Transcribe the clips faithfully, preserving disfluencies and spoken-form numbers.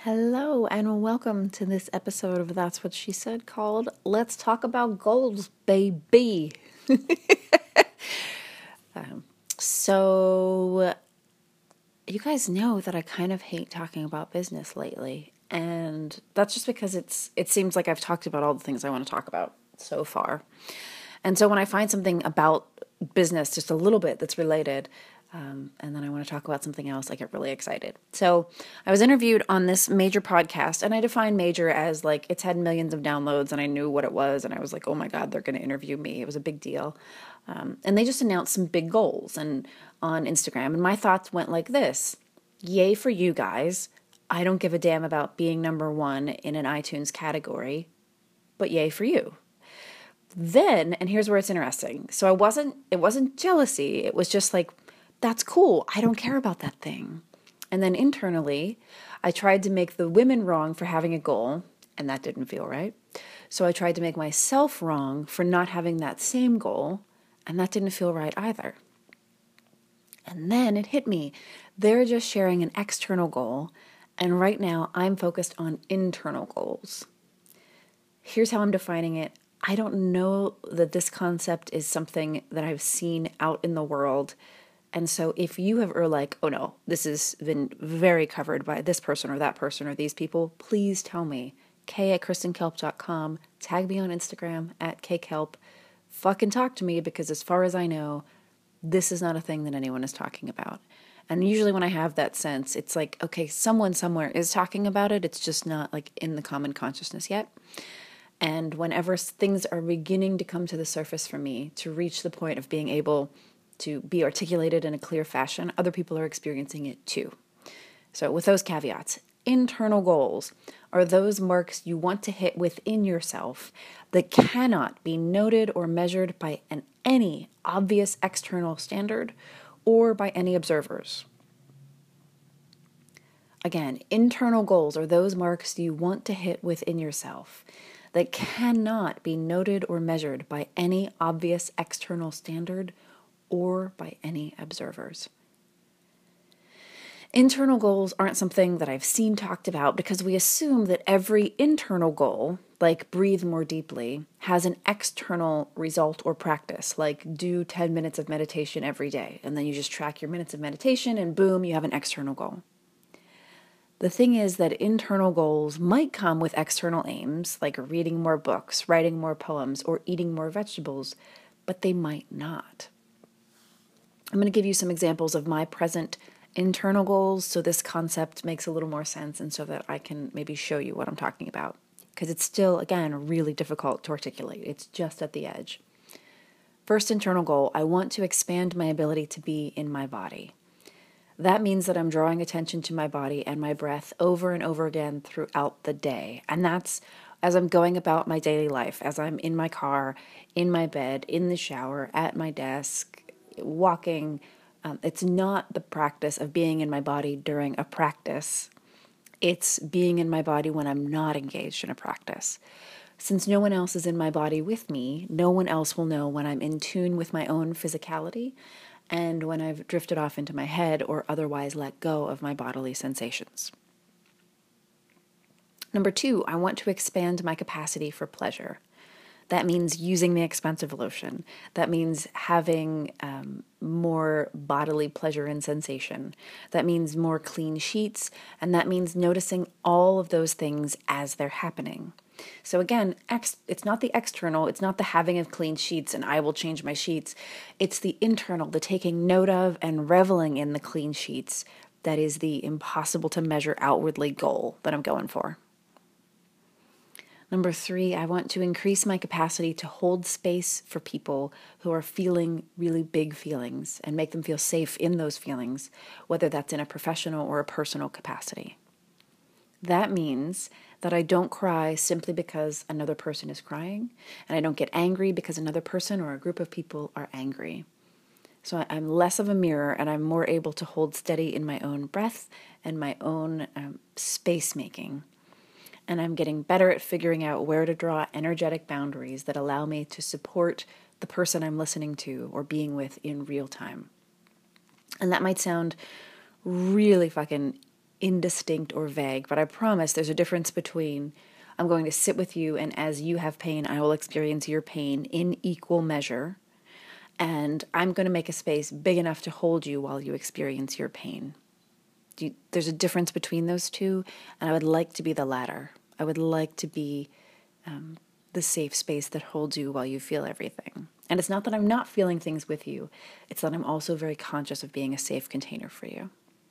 Hello and welcome to this episode of That's What She Said called Let's Talk About Goals, Baby. um, so, you guys know that I kind of hate talking about business lately, and that's just because it's it seems like I've talked about all the things I want to talk about so far. And so when I find something about business just a little bit that's related, Um, and then I want to talk about something else, I get really excited. So I was interviewed on this major podcast, and I define major as like it's had millions of downloads, and I knew what it was, and I was like, oh my God, they're going to interview me. It was a big deal. Um, and they just announced some big goals and on Instagram, and my thoughts went like this. Yay for you guys. I don't give a damn about being number one in an iTunes category, but yay for you. Then, and here's where it's interesting. So I wasn't, it wasn't jealousy. It was just like, that's cool. I don't care about that thing. And then internally, I tried to make the women wrong for having a goal, and that didn't feel right. So I tried to make myself wrong for not having that same goal, and that didn't feel right either. And then it hit me. They're just sharing an external goal, and right now I'm focused on internal goals. Here's how I'm defining it. I don't know that this concept is something that I've seen out in the world. And so if you have, or like, oh no, this has been very covered by this person or that person or these people, please tell me. Kay at kristen kelp dot com, tag me on Instagram at kkelp. Fucking talk to me, because as far as I know, this is not a thing that anyone is talking about. And usually when I have that sense, it's like, okay, someone somewhere is talking about it. It's just not like in the common consciousness yet. And whenever things are beginning to come to the surface for me, to reach the point of being able to be articulated in a clear fashion, other people are experiencing it too. So with those caveats, internal goals are those marks you want to hit within yourself that cannot be noted or measured by an, any obvious external standard or by any observers. Again, internal goals are those marks you want to hit within yourself that cannot be noted or measured by any obvious external standard or by any observers. Internal goals aren't something that I've seen talked about because we assume that every internal goal, like breathe more deeply, has an external result or practice, like do ten minutes of meditation every day, and then you just track your minutes of meditation and boom, you have an external goal. The thing is that internal goals might come with external aims, like reading more books, writing more poems, or eating more vegetables, but they might not. I'm going to give you some examples of my present internal goals so this concept makes a little more sense and so that I can maybe show you what I'm talking about. Because it's still, again, really difficult to articulate. It's just at the edge. First internal goal, I want to expand my ability to be in my body. That means that I'm drawing attention to my body and my breath over and over again throughout the day. And that's as I'm going about my daily life, as I'm in my car, in my bed, in the shower, at my desk, walking. Um, it's not the practice of being in my body during a practice. It's being in my body when I'm not engaged in a practice. Since no one else is in my body with me, no one else will know when I'm in tune with my own physicality and when I've drifted off into my head or otherwise let go of my bodily sensations. Number two, I want to expand my capacity for pleasure. That means using the expensive lotion. That means having um, more bodily pleasure and sensation. That means more clean sheets. And that means noticing all of those things as they're happening. So again, ex- it's not the external. It's not the having of clean sheets and I will change my sheets. It's the internal, the taking note of and reveling in the clean sheets. That is the impossible to measure outwardly goal that I'm going for. Number three, I want to increase my capacity to hold space for people who are feeling really big feelings and make them feel safe in those feelings, whether that's in a professional or a personal capacity. That means that I don't cry simply because another person is crying, and I don't get angry because another person or a group of people are angry. So I'm less of a mirror, and I'm more able to hold steady in my own breath and my own um, space making. And I'm getting better at figuring out where to draw energetic boundaries that allow me to support the person I'm listening to or being with in real time. And that might sound really fucking indistinct or vague, but I promise there's a difference between I'm going to sit with you, and as you have pain, I will experience your pain in equal measure, and I'm going to make a space big enough to hold you while you experience your pain. Do you, there's a difference between those two, and I would like to be the latter. I would like to be um, the safe space that holds you while you feel everything. And it's not that I'm not feeling things with you, it's that I'm also very conscious of being a safe container for you.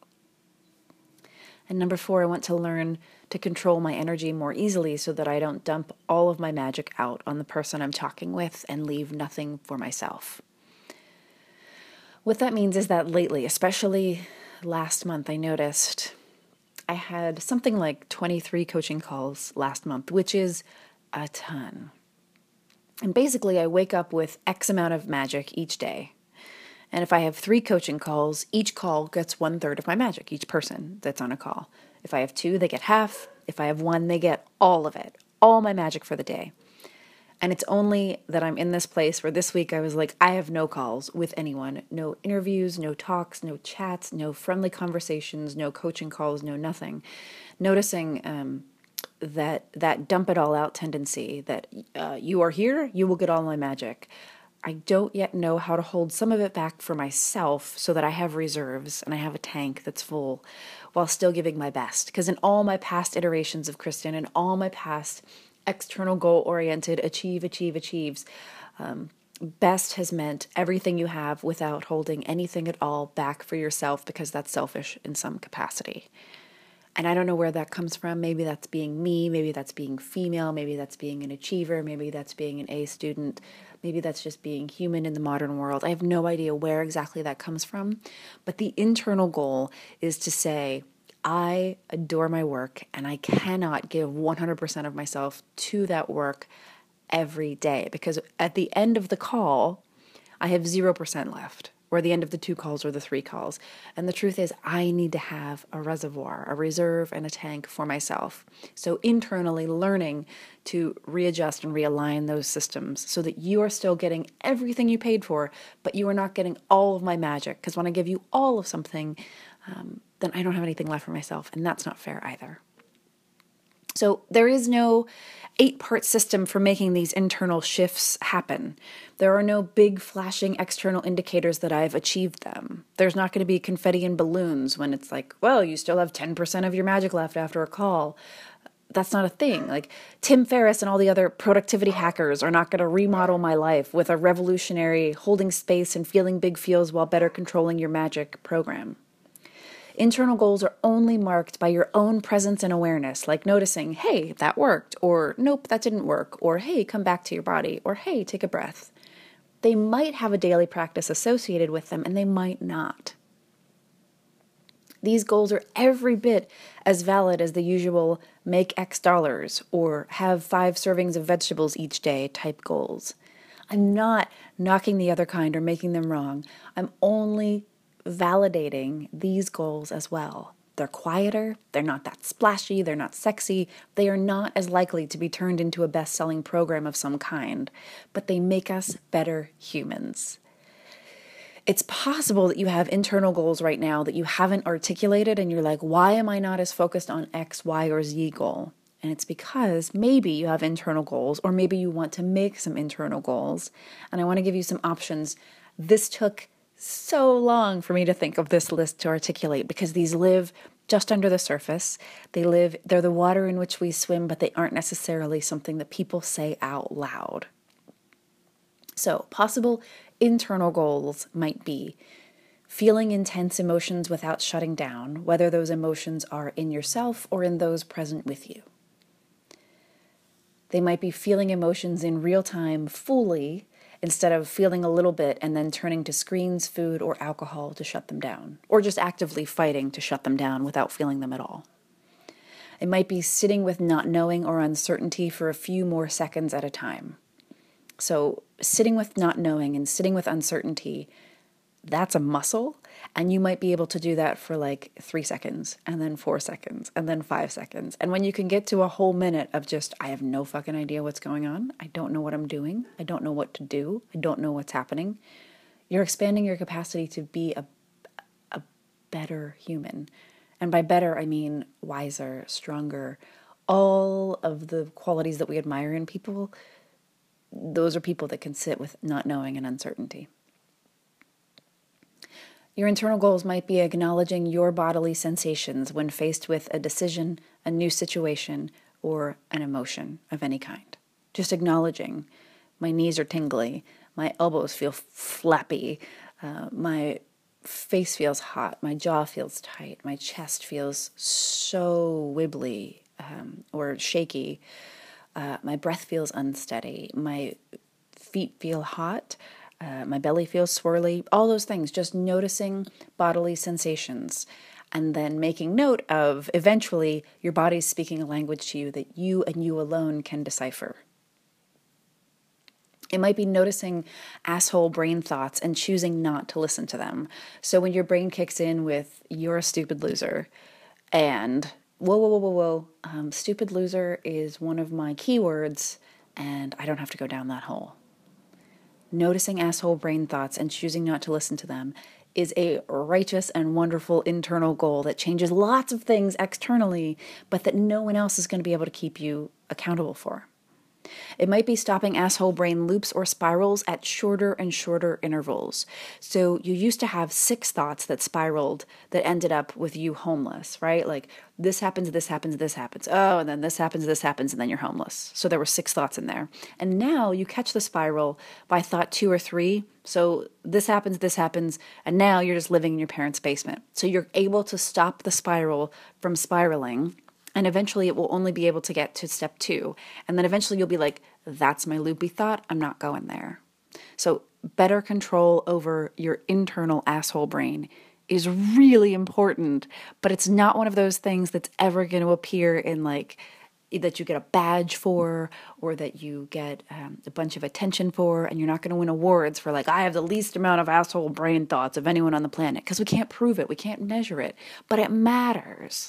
And number four, I want to learn to control my energy more easily so that I don't dump all of my magic out on the person I'm talking with and leave nothing for myself. What that means is that lately, especially last month, I noticed I had something like twenty-three coaching calls last month, which is a ton. And basically, I wake up with X amount of magic each day. And if I have three coaching calls, each call gets one third of my magic, each person that's on a call. If I have two, they get half. If I have one, they get all of it, all my magic for the day. And it's only that I'm in this place where this week I was like, I have no calls with anyone, no interviews, no talks, no chats, no friendly conversations, no coaching calls, no nothing. Noticing um, that that dump it all out tendency, that uh, you are here, you will get all my magic. I don't yet know how to hold some of it back for myself so that I have reserves and I have a tank that's full while still giving my best. Because in all my past iterations of Kristen and all my past external goal-oriented achieve, achieve, achieves, um, best has meant everything you have without holding anything at all back for yourself, because that's selfish in some capacity. And I don't know where that comes from. Maybe that's being me, maybe that's being female, maybe that's being an achiever, maybe that's being an A student, maybe that's just being human in the modern world. I have no idea where exactly that comes from. But the internal goal is to say, I adore my work and I cannot give one hundred percent of myself to that work every day, because at the end of the call, I have zero percent left, or the end of the two calls or the three calls. And the truth is, I need to have a reservoir, a reserve, and a tank for myself. So internally learning to readjust and realign those systems so that you are still getting everything you paid for, but you are not getting all of my magic. Because when I give you all of something, um, then I don't have anything left for myself, and that's not fair either. So there is no eight-part system for making these internal shifts happen. There are no big flashing external indicators that I've achieved them. There's not going to be confetti and balloons when it's like, well, you still have ten percent of your magic left after a call. That's not a thing. Like Tim Ferriss and all the other productivity hackers are not going to remodel my life with a revolutionary holding space and feeling big feels while better controlling your magic program. Internal goals are only marked by your own presence and awareness, like noticing, hey, that worked, or nope, that didn't work, or hey, come back to your body, or hey, take a breath. They might have a daily practice associated with them, and they might not. These goals are every bit as valid as the usual make X dollars or have five servings of vegetables each day type goals. I'm not knocking the other kind or making them wrong. I'm only validating these goals as well. They're quieter, they're not that splashy, they're not sexy, they are not as likely to be turned into a best-selling program of some kind, but they make us better humans. It's possible that you have internal goals right now that you haven't articulated and you're like, why am I not as focused on X, Y, or Z goal? And it's because maybe you have internal goals, or maybe you want to make some internal goals. And I want to give you some options. This took so long for me to think of this list to articulate, because these live just under the surface. They live, they're the water in which we swim, but they aren't necessarily something that people say out loud. So possible internal goals might be feeling intense emotions without shutting down, whether those emotions are in yourself or in those present with you. They might be feeling emotions in real time fully, instead of feeling a little bit and then turning to screens, food, or alcohol to shut them down, or just actively fighting to shut them down without feeling them at all. It might be sitting with not knowing or uncertainty for a few more seconds at a time. So sitting with not knowing and sitting with uncertainty, that's a muscle, and you might be able to do that for like three seconds, and then four seconds, and then five seconds. And when you can get to a whole minute of just, I have no fucking idea what's going on, I don't know what I'm doing, I don't know what to do, I don't know what's happening, you're expanding your capacity to be a, a better human. And by better, I mean wiser, stronger. All of the qualities that we admire in people, those are people that can sit with not knowing and uncertainty. Your internal goals might be acknowledging your bodily sensations when faced with a decision, a new situation, or an emotion of any kind. Just acknowledging, my knees are tingly, my elbows feel flappy, uh, my face feels hot, my jaw feels tight, my chest feels so wibbly um, or shaky, uh, my breath feels unsteady, my feet feel hot, uh, my belly feels swirly, all those things, just noticing bodily sensations and then making note of eventually your body's speaking a language to you that you and you alone can decipher. It might be noticing asshole brain thoughts and choosing not to listen to them. So when your brain kicks in with, you're a stupid loser, and whoa, whoa, whoa, whoa, whoa, um, stupid loser is one of my keywords, and I don't have to go down that hole. Noticing asshole brain thoughts and choosing not to listen to them is a righteous and wonderful internal goal that changes lots of things externally, but that no one else is going to be able to keep you accountable for. It might be stopping asshole brain loops or spirals at shorter and shorter intervals. So you used to have six thoughts that spiraled that ended up with you homeless, right? Like this happens, this happens, this happens. Oh, and then this happens, this happens, and then you're homeless. So there were six thoughts in there. And now you catch the spiral by thought two or three. So this happens, this happens, and now you're just living in your parents' basement. So you're able to stop the spiral from spiraling. And eventually it will only be able to get to step two. And then eventually you'll be like, that's my loopy thought. I'm not going there. So better control over your internal asshole brain is really important. But it's not one of those things that's ever going to appear in like, that you get a badge for or that you get um, a bunch of attention for. And you're not going to win awards for like, I have the least amount of asshole brain thoughts of anyone on the planet. Because we can't prove it. We can't measure it. But it matters.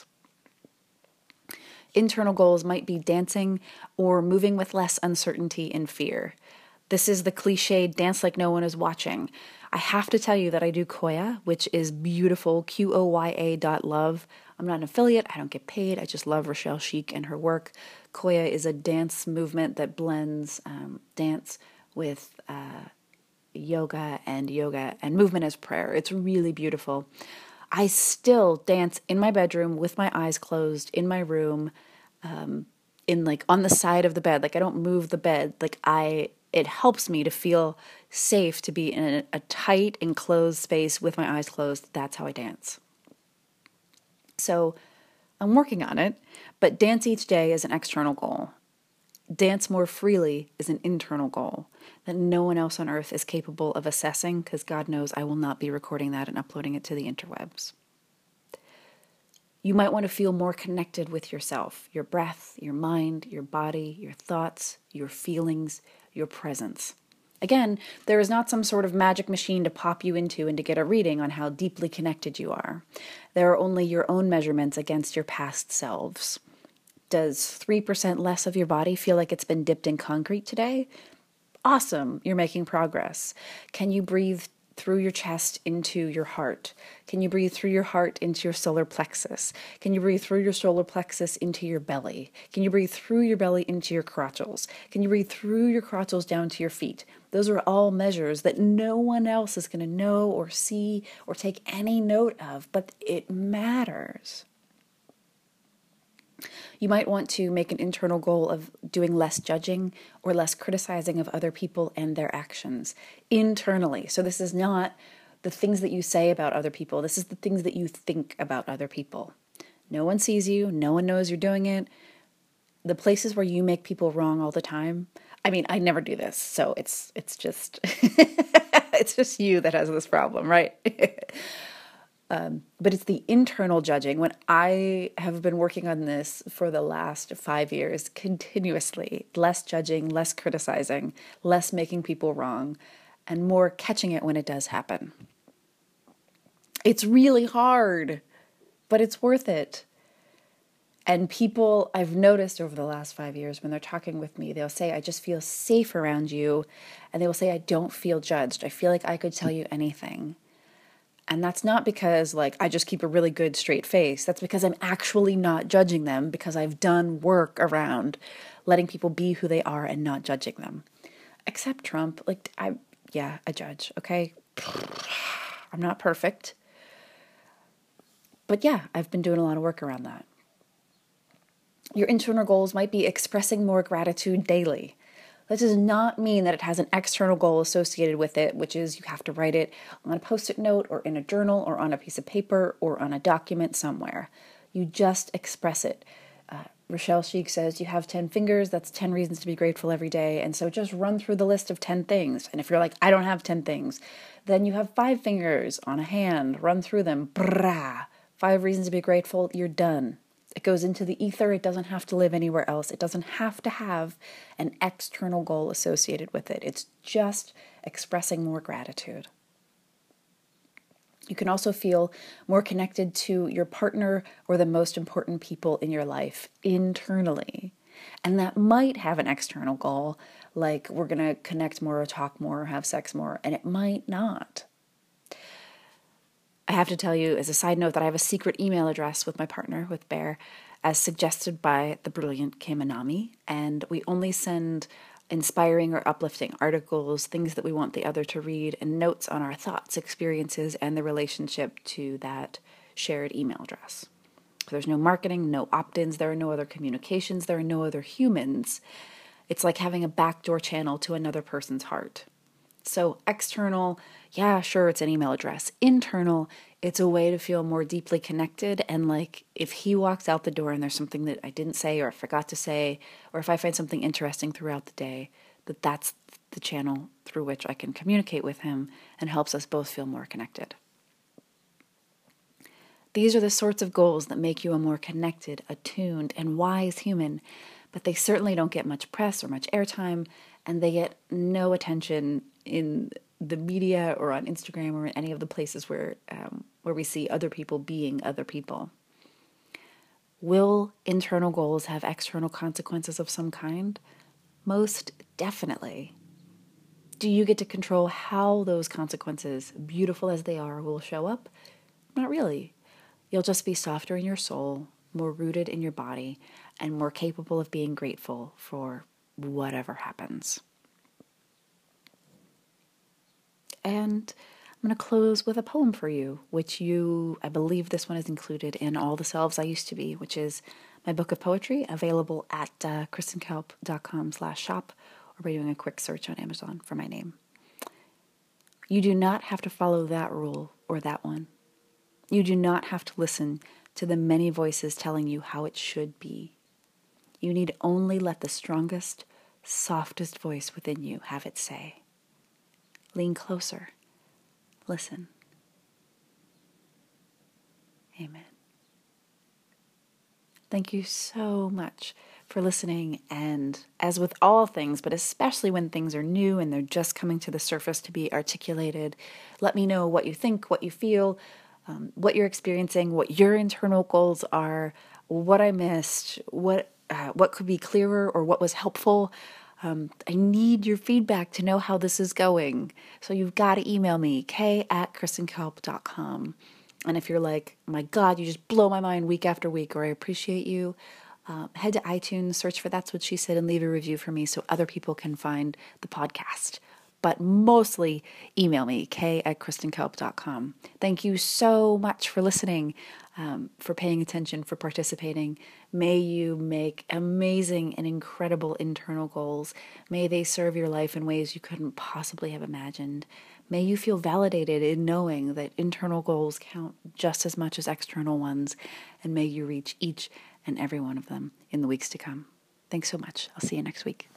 Internal goals might be dancing or moving with less uncertainty and fear. This is the cliched dance like no one is watching. I have to tell you that I do Qoya, which is beautiful, Q O Y A dot love. I'm not an affiliate. I don't get paid. I just love Rochelle Sheik and her work. Qoya is a dance movement that blends um, dance with uh, yoga and yoga and movement as prayer. It's really beautiful. I still dance in my bedroom with my eyes closed in my room, um, in like on the side of the bed. Like I don't move the bed. Like I, it helps me to feel safe to be in a, a tight enclosed space with my eyes closed. That's how I dance. So I'm working on it, but dance each day is an external goal. Dance more freely is an internal goal that no one else on earth is capable of assessing, because God knows I will not be recording that and uploading it to the interwebs. You might want to feel more connected with yourself, your breath, your mind, your body, your thoughts, your feelings, your presence. Again, there is not some sort of magic machine to pop you into and to get a reading on how deeply connected you are. There are only your own measurements against your past selves. Does three percent less of your body feel like it's been dipped in concrete today? Awesome, you're making progress. Can you breathe through your chest into your heart? Can you breathe through your heart into your solar plexus? Can you breathe through your solar plexus into your belly? Can you breathe through your belly into your crotchals? Can you breathe through your crotchals down to your feet? Those are all measures that no one else is going to know or see or take any note of, but it matters. You might want to make an internal goal of doing less judging or less criticizing of other people and their actions internally. So this is not the things that you say about other people. This is the things that you think about other people. No one sees you. No one knows you're doing it. The places where you make people wrong all the time. I mean, I never do this, so it's it's just it's just you that has this problem, right? Um, but it's the internal judging. When I have been working on this for the last five years, continuously, less judging, less criticizing, less making people wrong, and more catching it when it does happen. It's really hard, but it's worth it. And people I've noticed over the last five years, when they're talking with me, they'll say, I just feel safe around you. And they will say, I don't feel judged. I feel like I could tell you anything. And that's not because like I just keep a really good straight face. That's because I'm actually not judging them, because I've done work around letting people be who they are and not judging them. Except Trump, like I yeah, I judge, okay? I'm not perfect. But yeah, I've been doing a lot of work around that. Your internal goals might be expressing more gratitude daily. That does not mean that it has an external goal associated with it, which is you have to write it on a post-it note or in a journal or on a piece of paper or on a document somewhere. You just express it. Uh, Rochelle Sheik says you have ten fingers, that's ten reasons to be grateful every day. And so just run through the list of ten things. And if you're like, I don't have ten things, then you have five fingers on a hand, run through them. Brah, five reasons to be grateful, you're done. It goes into the ether. It doesn't have to live anywhere else. It doesn't have to have an external goal associated with it. It's just expressing more gratitude. You can also feel more connected to your partner or the most important people in your life internally. And that might have an external goal, like we're going to connect more or talk more or have sex more, and it might not. I have to tell you, as a side note, that I have a secret email address with my partner, with Bear, as suggested by the brilliant Kay Manami, and we only send inspiring or uplifting articles, things that we want the other to read, and notes on our thoughts, experiences, and the relationship to that shared email address. There's no marketing, no opt-ins, there are no other communications, there are no other humans. It's like having a backdoor channel to another person's heart. So external, yeah, sure, it's an email address. Internal, it's a way to feel more deeply connected. And like if he walks out the door and there's something that I didn't say or I forgot to say, or if I find something interesting throughout the day, that that's the channel through which I can communicate with him and helps us both feel more connected. These are the sorts of goals that make you a more connected, attuned, and wise human, but they certainly don't get much press or much airtime, and they get no attention in the media or on Instagram or in any of the places where um, where we see other people being other people. Will internal goals have external consequences of some kind? Most definitely. Do you get to control how those consequences, beautiful as they are, will show up? Not really. You'll just be softer in your soul, more rooted in your body, and more capable of being grateful for whatever happens. And I'm going to close with a poem for you, which you, I believe this one is included in All the Selves I Used to Be, which is my book of poetry, available at uh, kristenkalp.com slash shop, or by doing a quick search on Amazon for my name. You do not have to follow that rule or that one. You do not have to listen to the many voices telling you how it should be. You need only let the strongest, softest voice within you have its say. Lean closer. Listen. Amen. Thank you so much for listening. And as with all things, but especially when things are new and they're just coming to the surface to be articulated, let me know what you think, what you feel, um, what you're experiencing, what your internal goals are, what I missed, what uh, what could be clearer or what was helpful. Um, I need your feedback to know how this is going. So you've got to email me, kay at kristenkalp dot com. And if you're like, my God, you just blow my mind week after week, or I appreciate you, uh, head to iTunes, search for That's What She Said, and leave a review for me so other people can find the podcast. But mostly email me, kay at kristenkalp dot com. Thank you so much for listening, um, for paying attention, for participating. May you make amazing and incredible internal goals. May they serve your life in ways you couldn't possibly have imagined. May you feel validated in knowing that internal goals count just as much as external ones, and may you reach each and every one of them in the weeks to come. Thanks so much. I'll see you next week.